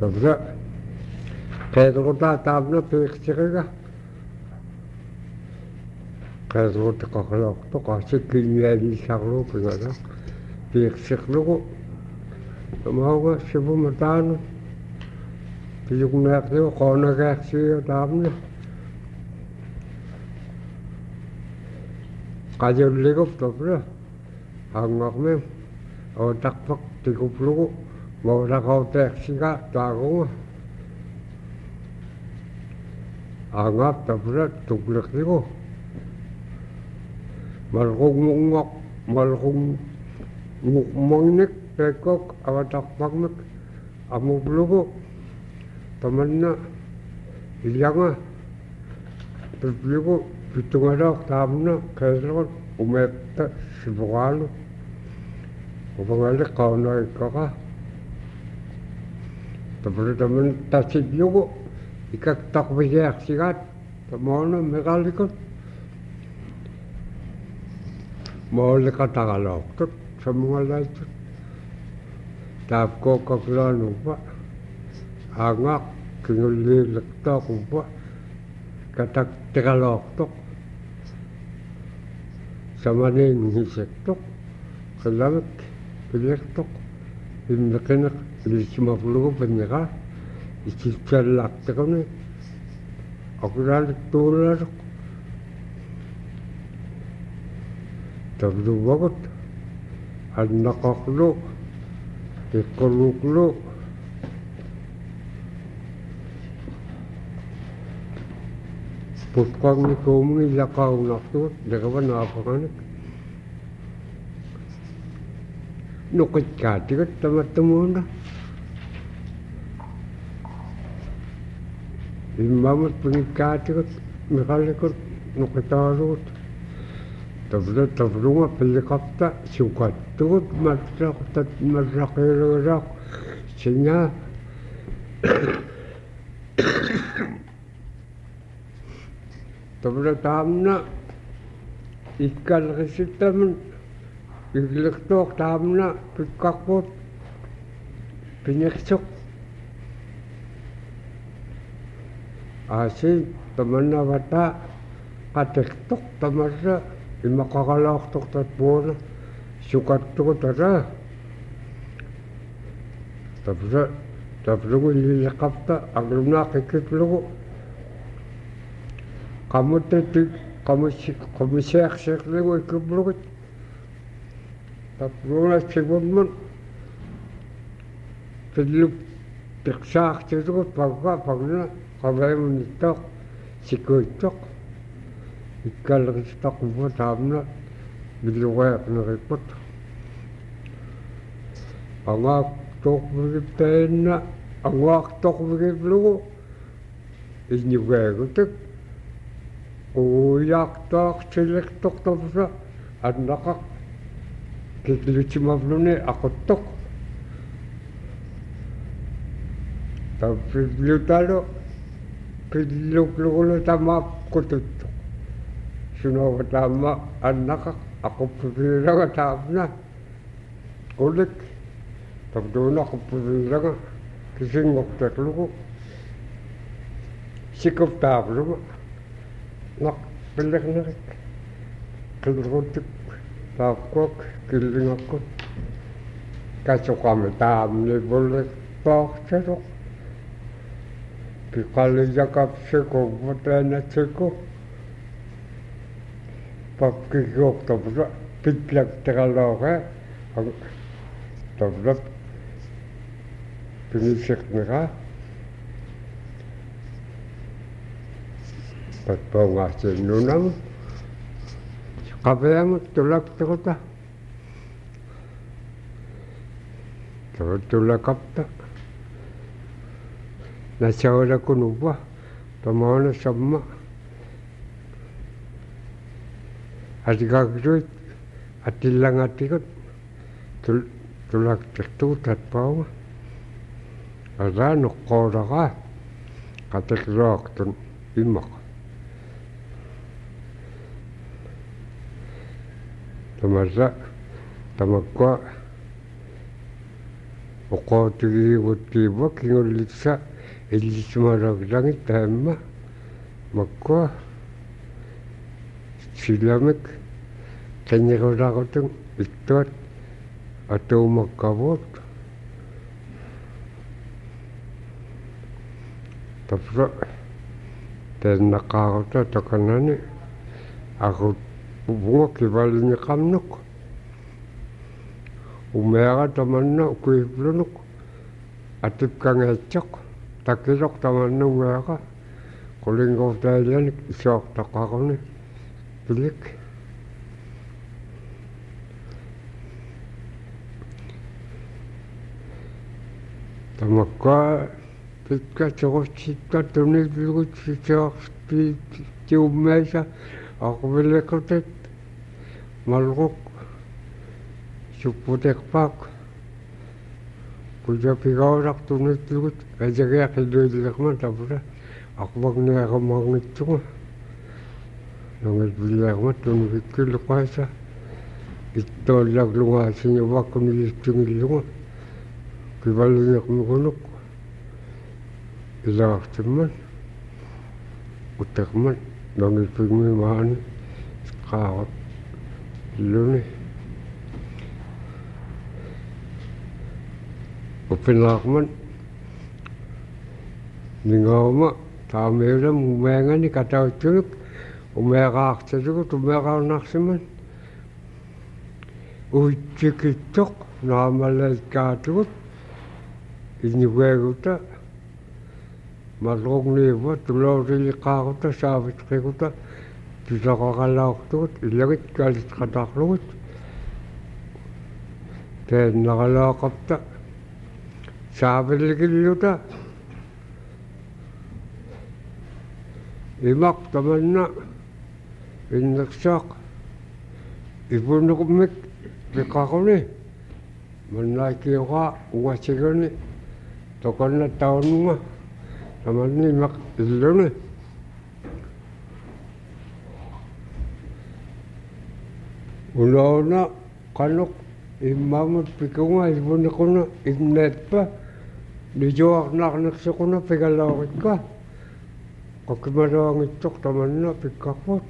Tabra qeeduqta taamna piiqsiqiga qeeduqta qaqaloqto qasikkiñualiissarluupingala piiqsiqlugu tamauga sivumataanu piyugneaqliu qoonagaaqsiiga taamna qajulligub tabra hangaqmem ootaqpak tikuplugu mooraqauteeqsiga taagunga angap tabra tukliqligu malqungmuqmangnik pekok avataqpakmek amuplugu tamanna ilyanga pipligu pitungaloq taamna qeelugut umeetta sivuqaalu upangali qaunaiqqaqa tabra taman tasitlugu ikaktaqvigiaqsigaat tamoona meqallikut mooliqataqaloqtut samungalaitut taapkooqqaklaanuupa aangaq kingulliilliqtaaqupa kataktiqaloqtoq samaniingisektoq qilamik piliqtoq immiqineq ilissimaplugu pinniqa ikitsallaaqtiquni akulaalik tuularuq tabluvagut annaqaqlu iqquluqlu putqangikuumungi illaqaunartugut liqavanaapaqanik nuqitkaatigut tamattumuuna immamut pungikkaatigut miqallikut nuqitaalugut tabrunga pilliqapta sukattugut marraqiiruiraaq singa tabra taamna ikkalqisittamun igliqtuuq taamna pikkaqput piniqsuq aasi tamanna vata qatiqtuq tamarra imaqaqalaaqtuqtatpuuna sukattuqutara tabrugu illiqapta aqlunaaqikitlugu qamuttatik qamusiaqsiqligu ikiplugut tabruna sivunmun pilluk tiqsaaqtitugut pagna qaveemunittoq sikuittoq ikkalqistaquppa taamna billuqeeqneqippat angaaqtoqvigipteenna angaaqtoqvigiplugu inñugeegutik uyaaqtaaqsiliqtoq tabra annaqaq kiklutimavluni aquttoq tapillutalu pilluklugu tamaapqututtoq sunoga taama annaqaq aquppipiiraga taamna ulik tabduuna aquppipiiraga kisingoqteqlugu sikuptaaqlugu naq pilliqneqik qilrutik taapkuak killingaqkut kasuqami taamni pulliqtoortaruq piqaliyakapsikuuvuteenatsiku papkikuuq tabra pitlaktiqalooqa tabra pinisiqniqa tatpaungaarsinnunam qapeamut tulaktiquta tulakapta nasaulakunupa tamaana samma atikakluit atillangatikut tulaktiqtugut tatpaunga ala nuqqoolaqa qatiqluaqtun immaqa tamarra tamakkua oqootugiguuttiiva kingullitsa illissumalagilangit taamma makkua silamik qinniqulaqutun ittuat atuumakkavut tapra teennaqaaruta takanani aqut bunga kivaliniqamnuk umeaqa tamanna ukuiplunuk atipkangeitsoq takiloq tamanna umeaqa qulingortaillanik isuartaqaruni pilik tamakka pikka soqotsitta tunillugutsisaarpi tiummeisa aquvillequtet malruq supputeqpaaq kujapigaulaqtunitlugut ajagiaqilluillerma tapura aquvagniaqammaarnitsuga nangilpilleerma tunukikkilluqaisa ittoallaqlungaasiñuvakkunilistungilluga kivallineqmigunuk ilaartimman utteqman nangilpigmimaani qaaraq illuni upinaaqman ningauma taameelam umeangani katauttunuk umeeqaartalugut umeeqaarnarsiman uitsikittoq naamalaikkaatugut innugeeguta malruqniiva tulooriliqqaaruta saavitqiguta pisaqaqalaortugut illagit kalitqataqlugut teennaqalaaqapta saavilligilluta imaq tamanna inneqsaaq ipunuqmik piqaquni mannaakiuqaa ungasiguni toqonna taununga tamanni imaq illuni uloona qanuq immaamut pikunga ipunuquna inneetpa nijuarnaarneqsiquna pigalaorikka qokimaluangitsoq tamanna pikkarput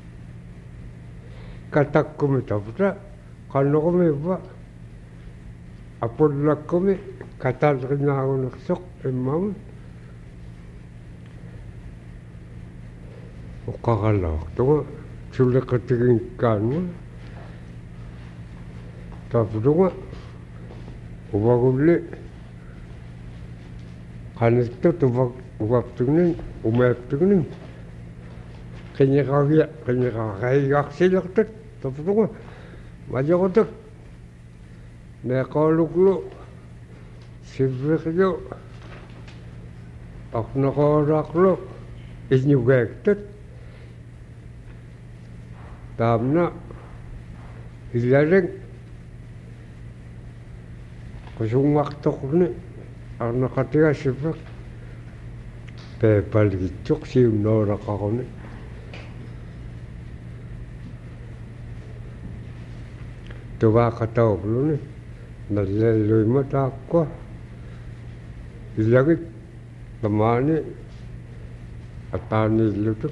katakkumi taputa qannoqumi ivva apullakkumi katalrinaagunersoq immaamut uqqaqalaortuga sulleqatiginkkaanua taputunga uvagulli qanittut uvaptugnin umeaptugnin qinniqariigarsilertat taputunga majoqutut neeqauluklu sivviqlu arneqoolaaqlu innugaaktat taamna illaleng qusungmartoqni arneqatiga sivviq peepalgitsuq siunnoolaqaruni tuvaaqatauqluni nallalluima taakkua illagit tamaani ataaniillutuk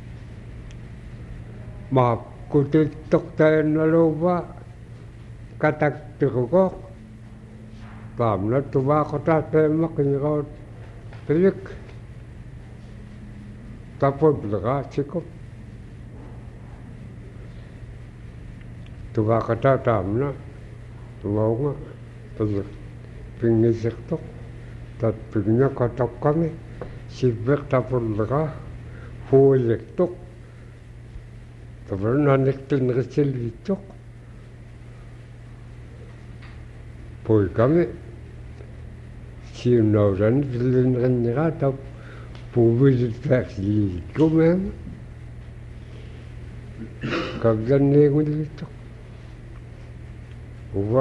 maapkutittoqtayannaluuva kataktiquqoq taamna tuvaaqataa peemmaqiñiqaut pilik tapulleqaatsikuk tuvaaqataa taamna tuvaunga pilik pingisertoq tat pigñaqatoqqami sivviq tapulleqa huulektoq tapananniqtinneqitsilgitsoq puikami siunnaulani pillinneqinniqa tap puuvilittaaqsilikkumaama kagganniigulittoq uva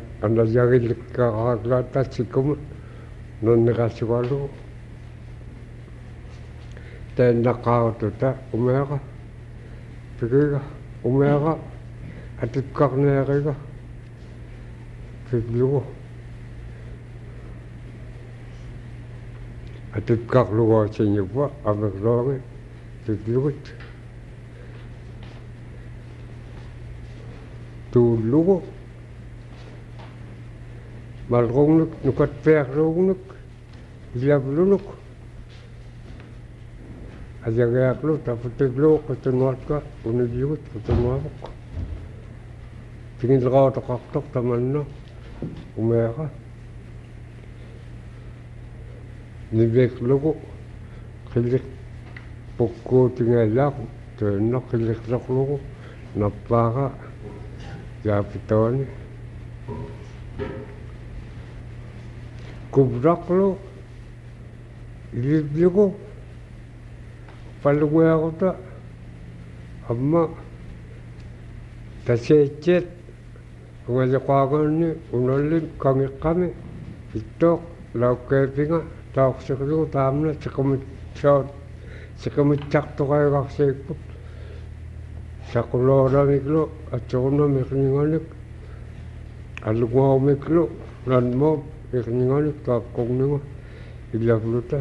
anajagillikkaqaaqlaataatsikuma nonneqassугалу teennaqaarututa umeaqa pikiga umeaqa atikkarneeriga pillugu Atut kakluwa sinyuwa ameklonge tutlugut. Tulugo malrongnuk nukat perrongnuk ilabulunuk ajagaklu taputuglu kutunwatka unigiwut kutunwabuk tingin laqaataqartoq tamanna umeeqa niveklugu qilliq pukkuutingallaaqu tuinna qilliqlorlugu nappaaqa yaapitooni kubraqlu ilivligu palluguaquta amma taseetseet ungaliqaaqaanni unallin kangiqqami ittooq laukkeepinga taoqsiqlugu taamna siqimitsartoqaigarsiikput saqulooramiklu atsuqunamikninganik alluguaumiklu lanmoom ikninganik taaqqugnunga illavluta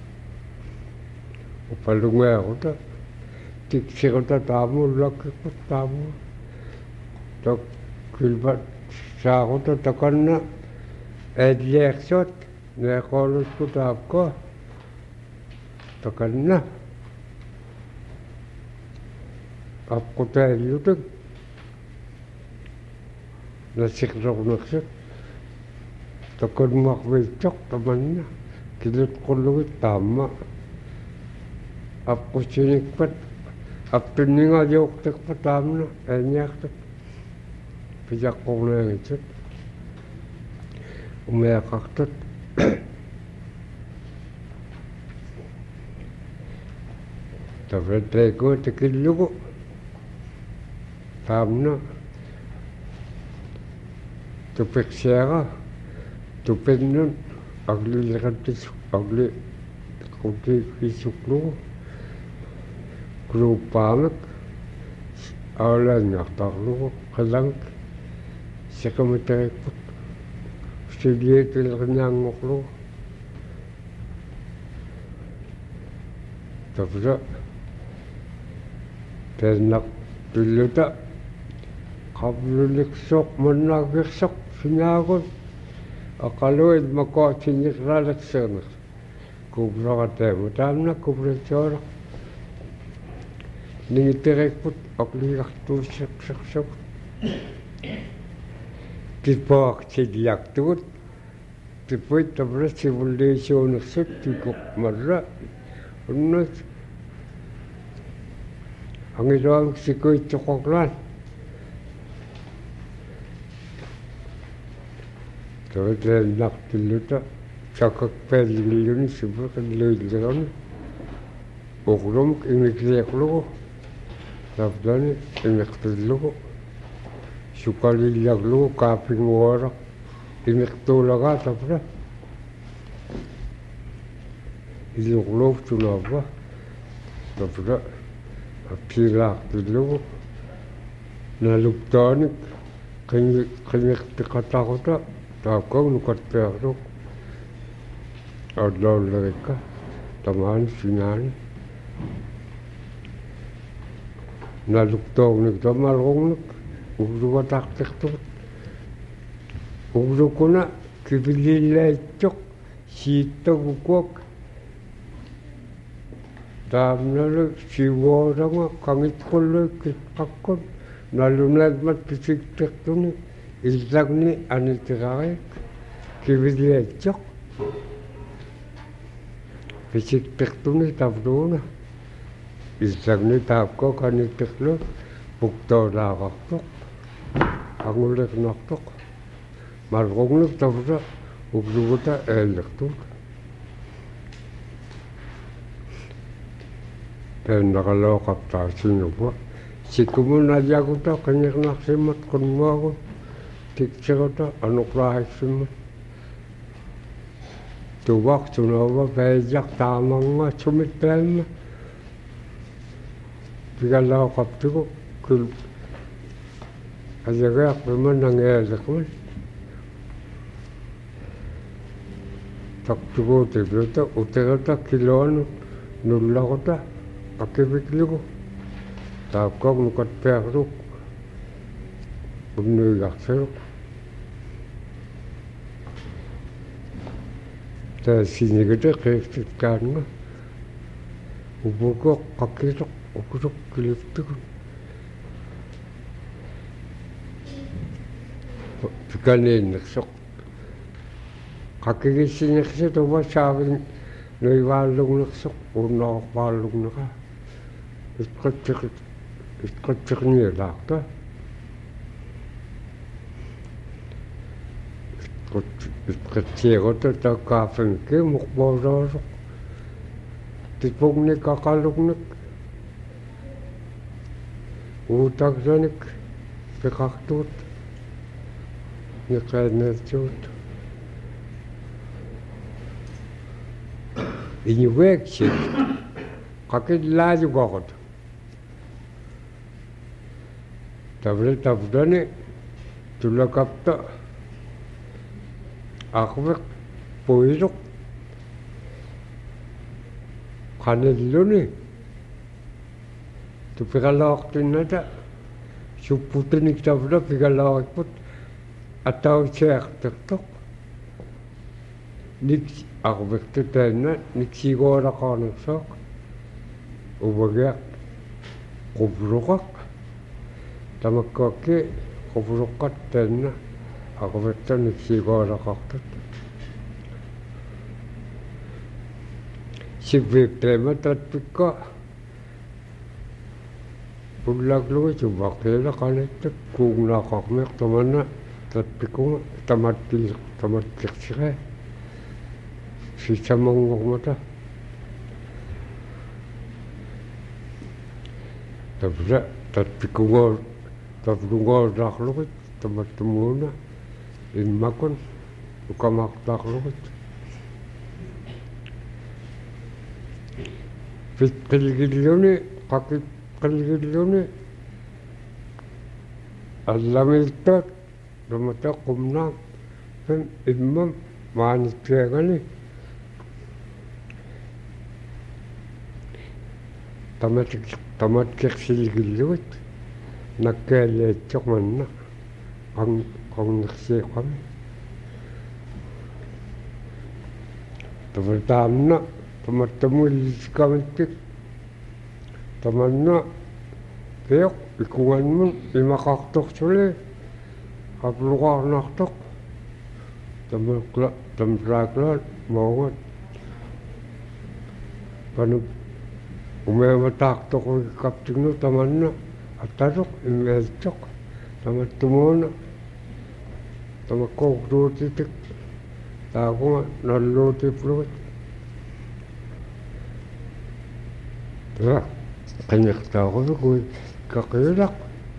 upallunguaquta tiksiquta taamuullakkikput taamu tak kilpat saaquta takanna aadliaqsuat neeqoolutku taapko takanna apqutaallutuk nasiqlorneqsut takanmaqviitsoq tamanna kilutqullugit taamma apqusinikpat aptunningajuuqtiqpa taamna aaniaqtut pijaqqorneangitsut umeaqartut tavratteekua tikillugu taamna tupiqsiaqa tupinnun agliliqattisuk agli qutiikisuklugu gruupaamek aulaanniartarlugu qalang siqamiteqikput siliitilqinaanngorlugu tavra teennaq tulluta qabluliqsoq mannaagirsoq sinaagut aqaluit makootsinniqraalaqseerneq kuuplaqateemu taamna kuplitsooraq ningitteqikput aqliigartuussiqseqsakut tipaaqsiliaqtugut tipuit tavra sivulliisuunersut tikoq marra unnut angiluamik sikuitsoqorlaan tavatleennartilluta sakakpaallingilluni sipeqilluillerani uqlumuk imikliaqlugu tavlani imiqtillugu sukalillaglugu kaapinguaraq imiqtuulagaa tavra iluqluup tunaava tavra apsilaaqtillugu naluptaanik qimiqtiqataquta taakkagu nukatpeaqluq aulaullerikka tamaani sinaani naluptoornik tamalrungnik uglugataqtiqtugut uglukuna kipilillaitsoq siittagukuak taamnalu sivuoranga kangitqulluikkit qakkun nalunaatmat pisiktiqtuni illagni anitiqariik kipiliaitsoq pisiktiqtuni tavluuna illagni taapko kanittiqlu puktoolaaqartoq anguliqnartoq malrungnik tavra ugluguta aallertuut teennaqalooqartaasinnupua sikkumunaliaguta qinirnarsimmat qunmuagu tiksiruta anuqlaahiksimmat tuvaqtunuuva paillaq taamanga sumittaamma pigallaoqaptigu kul ajagaaqpima nangiaaliqman taktuguutiluta uterata kiloanut nullaquta qakiviklugu taapkaq nukatpiarluq unnuigartiluq taasinigata qiiqtitkaanga upukoq qakkisuq ukusuq kiliftugun pikaniinnersoq qakigissinersit uvasaavin nuivaalluгнерсоq uunnerorpaallugnera itqattiqniulaarta itqatsiiruta taakkaafangki muqpoosoosoq tipugnik aqalugnik uutagsanik piqartuut niqaannertuut inuveeksit qakillaayugoqut tavlani tulakapta aqviq puiluq qanilluni tupiqalaortinnata supputinik tavla piqalaoriput atausiartertoq nik arviqtutaanna niksiigualaqaarnersoq uvagiaq quvluqaq tamakkuakki quvluqqat taanna arviqta niksiigualaqartut sivviiqtaima tatpikka pullaklugi suvvaqiila qanittak kuugnaaqarmiq tamanna tatpikkunga tamattiqsiqa sisamangormata tavla tatpikkungoor tavlungoorlaarlugit tamattumuuna immakun ukamartaarlugit pitqilgilluni qaqitqilgilluni allamiltaat tamata qumnaam pam immam maanittiagani tamatkiqsilgillugut nakkaaliatsoqmanna qannersiiqami tamaltaamna tamattamulliskamittik tamanna peoq ikunganmun imaqartorsuli qapluqaarnartoq tamlaaklaat maungat panup umeamataartoqugikaptignu tamanna attasoq immeeltoq tamattumuuna tamakkoorluutitik taakunga nalluutiplugut qinniqtaaquvigui kaqiilaq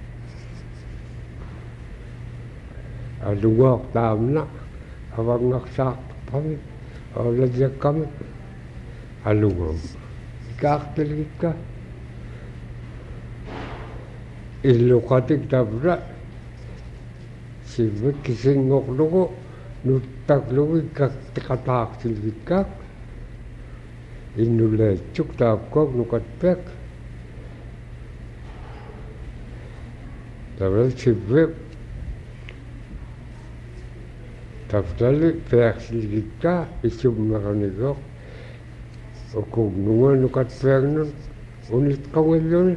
aluguaqtaamna avanngaqsaartuqami aulajakkami alugum kaartilgikka illuqatik tavla sivvik kisingorlugu nuttaklugu ikkaqtiqataartilgikkaak innulaitsuk taapkuak nukatpiak tavla sivvik tavlali pearsilgikkaa issummeranigoq ukugnunga nukatpiagnun unitqangilluni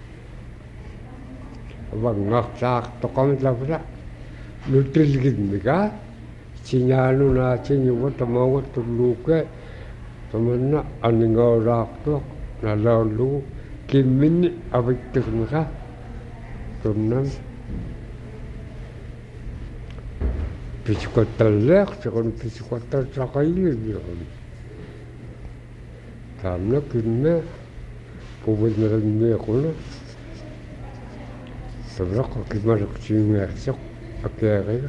avangngaqsaartoqami tavla nutilgitmigaa sinaanunaatinuva tamaunga tulluukke tamanna aningaulaartuaq nalaullugu kimminni avittirmiqa tunnam pisukattalleartiqun pisukattalsaqailliviqun taamna kimme puvinnerimmiiquna tavlaqa kimalaqsiungiarsoq akeeriga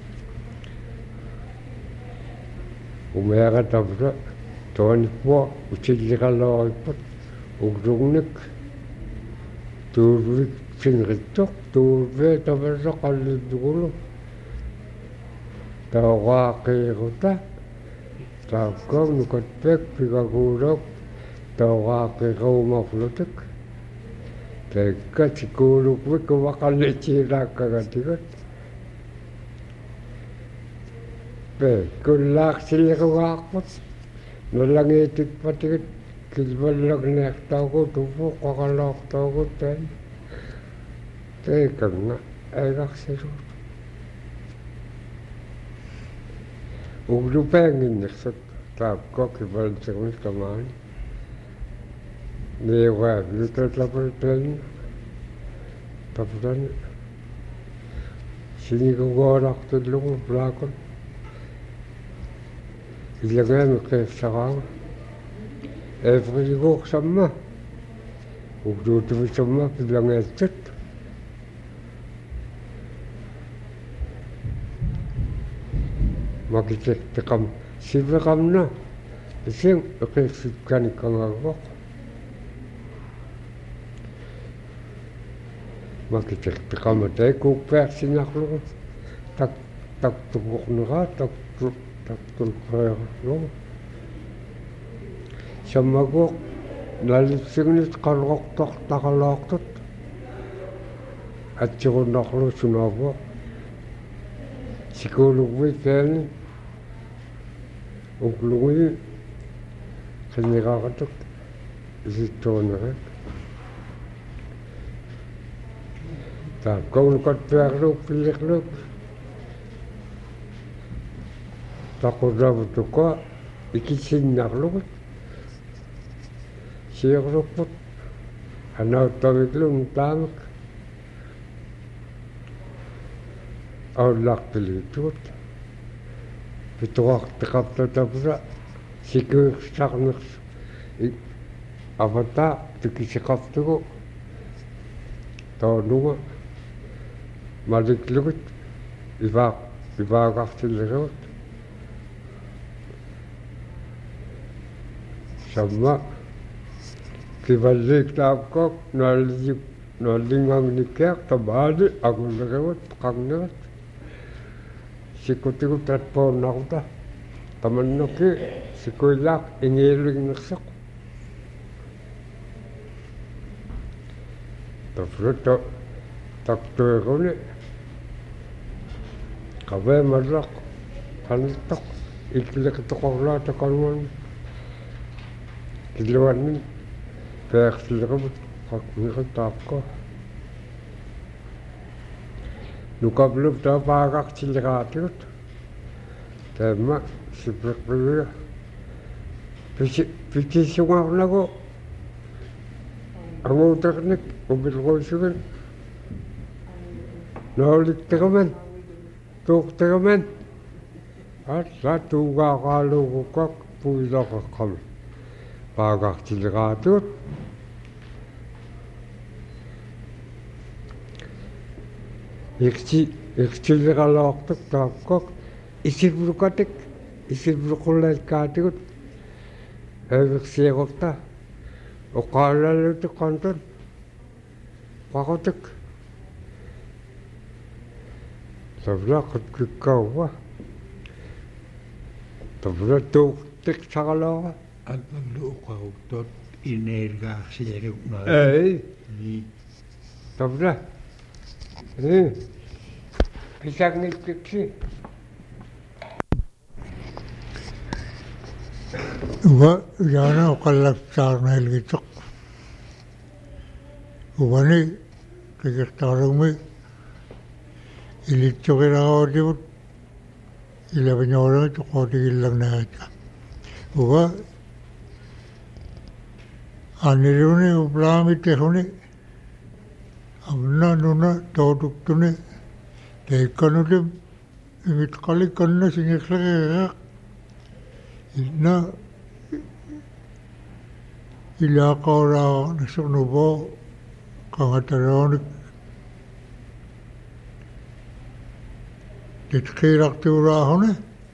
umeaqa tavla toanippua utilliqalloorippat uglugnik tuuvik sinrittoq tuuvee tavalla qallillugulu taoqaaqiiruta Taakko nukot pek pikakulok tawaqirumorlutuk tekkat sikulukvik waqallitsiilaakkagatikut pe kullaaqsiliruaarput nullangiitikpatikut kilvallagniartaagu tuvuq qaqalaartaagu taan teekanga aigarsiluut uglupaanginnersut taakko kivaltermis kamaani neewaat nutatlapultan taplan sinigugoorartullugu plaakun ilagaami qeersaraa eefriguursamma ugluutumissamma pilangeattut makitektekam siveqamna ising eqeersikkanikkangaruaq makitektekama taikuuppiarsinarlugu taktuqorneraa taktulqeerlugu sammaguq nalitsignit qalqortortaqalaartut atsirunnarlu sunaavuaq sikulugvi taani uklugui qinniqaqatuk isittuunerat taakkaunukatpiarluuk pilliqluuk taqurravutuqa ikissinnarlugut siirlukput anauttaviklun taamak aullarpiliituut pituarteqartatapula sikuirsarners avata tikisiqartugu toonunga maliklugut ivaagartilleruut samma kivalliik taakkoq nuallingaangnikkiaq tamaali agunneruut qarnerat sikutigu tatpoonnaruta tamannuki sikuillaaq ingiillignersoq tafruto taktueruni qaveemallaq qanittoq ikkileqitoqorlaataqanuan killuannin peersileruvut qaqniqutaaqko nukablup taapaagartilleraatigut taamma sipeqpigia pitissungaarnagu anguuternik upilruisugin noolikteruman tuuqteruman alla tuugaaqaaluugukkaq puiloqeqqama paagartilleraatigut Iksilleraloortuk taakkoq isivlukatik isivluqullaikkaatigut aviqsiaqorta oqaallalutuk qantun qaqotuk tavlaqatkikkaua tavlatuuqtiqsaraloora alpamluuqaruktot ineergaarsialuknaa ei ni tavla pisangnikkiksi uva yaana oqallaksaarnailgitoq uvani tikirtaarugmi ilitsuqilarautigut ilaviñoorami toqootigillagnaagata uva aniruni uplaami tehuni amna nuna tootuktuni teikkanutim imitqalikkanna singirlageeqaq inna ilaaqauraaqnasuqnuvoo qangataroonik titqiiraqtiuraahuni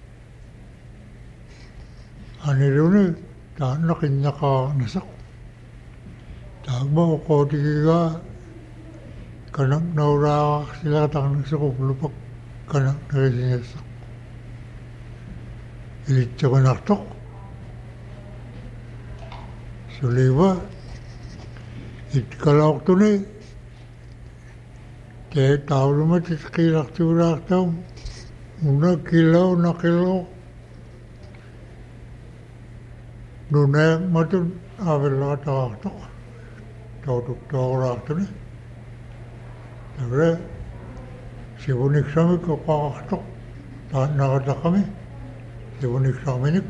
aniruni taannaqinнaqaarnasaq taamma oqootigigaa kanak nauraaqarsilaaqatarnasuquplupak kanak narisingassaq илитсеринартоқ сулива иткалаортуни те таулумат исқилартуулаартаум уна кило накило нуне матун авеллаатаартоқ таутуттоораартуни тавре сивуниксами коқаартоқ тааннаратақами сивуниксаминик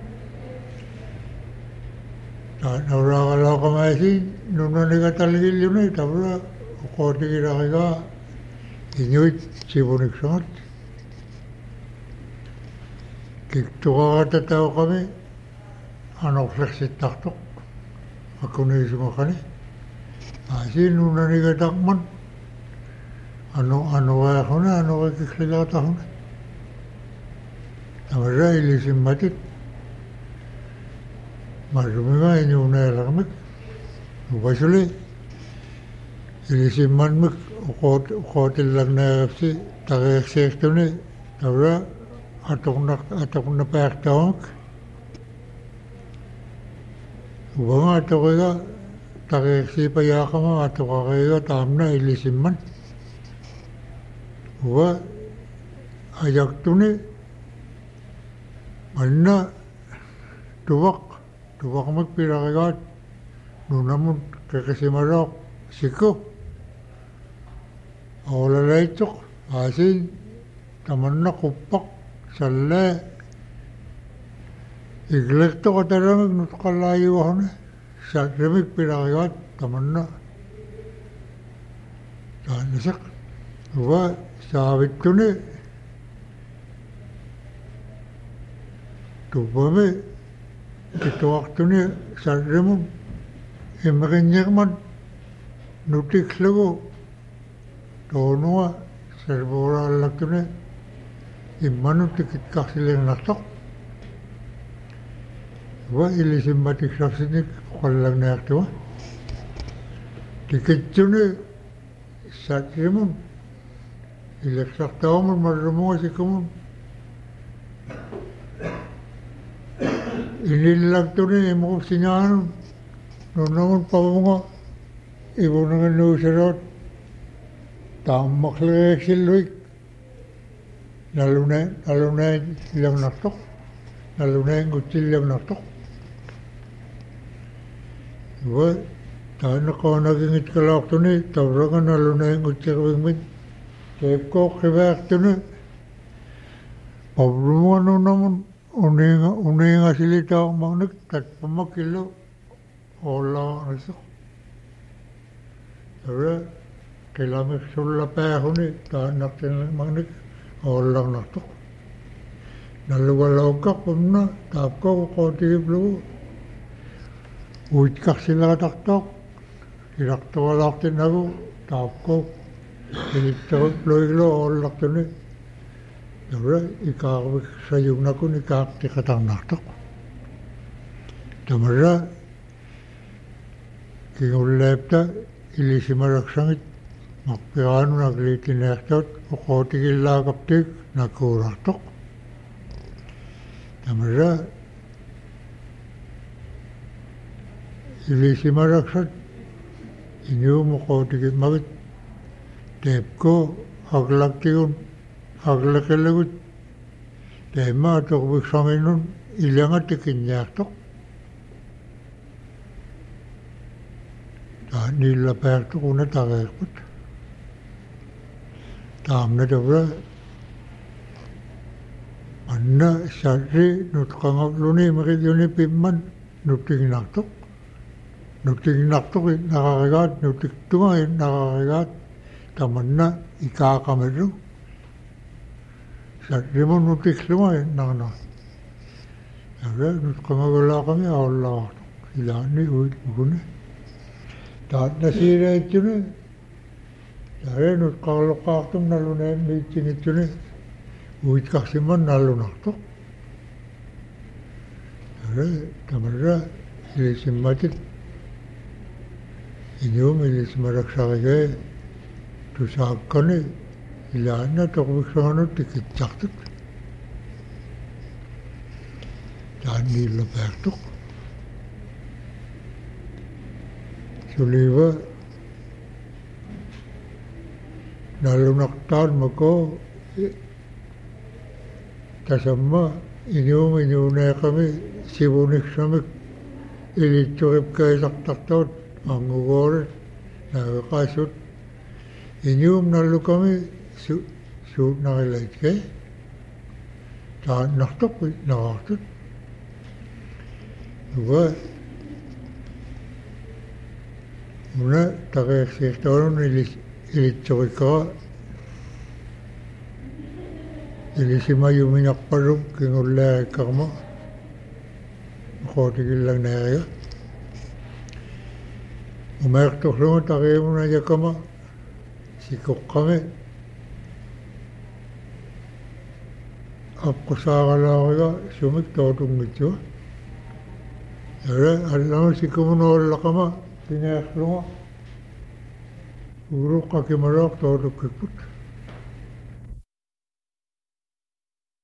тааннараагалаақамаасин нунанигаталгиллуни тавра оқоотигиларигаа инуит сивуниксамат киктугарататаоқами анорсерситтартоқ акунисумақани аасин нунанигатақман ануаахуна ануакиклилаатахуна тавра илисимматит марумига инуунеэлагмик убасули илисимманмик уқоотилларнаагавси тариарсиартуни тавра атоқунапаартаамак убага аторига тариарсипаяақама атоқарига таамна илисимман уа ажактуни манна тувақмак пиларигаат нунамут кекисималоқ сику аулалаитсоқ аасин таманна қуппақ саллаа иглертоқатарамик нутқаллааюахуна сарремик пиларигаат таманна тааннасақ уа саавиттуни туппами китуартуни сарремун иммериннерман нутиклугу тоонуа серворааллактуни имманут тиккарсилернартоқ уа илисимматиксарсиник қаллагнаартуа тикитсуни сарремун илексартаумун маррумуасикумун иниллактуни имрупсинаанун нуннамун павунга ивунагannуусерот тааммарлеексиллуик налуне илавнартоқ налунеангутсиллавнартоқ уа таанеқоонагингиткалаортуни таврага налунеангутсервигмит теепкоққиваартуни павлуманунамун унинга силитаормагник татпамакиллу ооллаарисоқ тавра киламиксуллапаахуни тааннартинмагник оолларнартоқ наллугалауккарпунна таапкоқоқоотигиплугу уиткарсилаатартоқ иларторалаартинагу таапкоқ илиттеруплуиглу ооллартуни тавра икаарвик саюнакун икаартиқатарнаартоқ тамара кигуллаапта илисималаксангит мақпираанунаглиитинеартаут оқоотигиллаагартик накуулартоқ тамара илисималаксат инуумоқоотигиммагит теепко аглактигун аглакелагут тема торбиксаминун илангатикинниартоқ тааниллапаартуқуна тариарпут таамна тавра анна сарри нутқангавлуни меридуни пимман нуттигинартоқ нараригаат нутиктуга нараригаат таманна икаақамалу сарримун нутиклуга нарна аваа нутқангавлаақами ауллаартоқ илаанни угуни таатнасиираитсуни таренут qaarluqqaartum nalunaam miitsingitsuni uitkarsimman nallunartoq tamarra ilissimmatit inuum ilissimalaksarigaa tusaakkani ilaanna torviksaganut tikitsartut niillä päästuk. Suliva nalunaktaan mako tasamma inuuneekami sivuniksamik ilitsuripkaisartartuut anguguorit naaqaasut inuum nallukami suutnarilaitke taannartoqi naraartut uga muna tariarsiirtuunun ilitsurikara ilisimayuminarpaluk kingullaarikkarma qootigillaneriga umaertorlugu tariimuna yakama sikoqqami apqusaaralaariga sumik tootungitsua allamu sikumunuollaqama pinaarluga uruqqakimaluaq tootukkipput